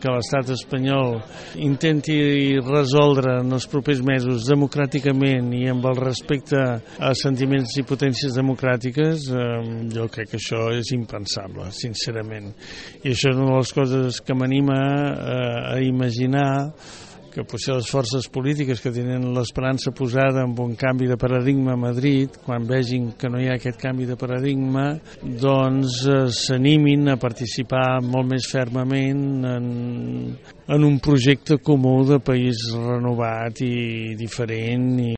que l'estat espanyol intenti resoldre en els propers mesos democràticament i amb el respecte a sentiments i potències democràtiques, jo crec que això és impensable, sincerament. I això és una de les coses que m'anima a imaginar que potser les forces polítiques que tenen l'esperança posada en un canvi de paradigma a Madrid, quan vegin que no hi ha aquest canvi de paradigma, doncs s'animin a participar molt més fermament en un projecte comú de país renovat i diferent.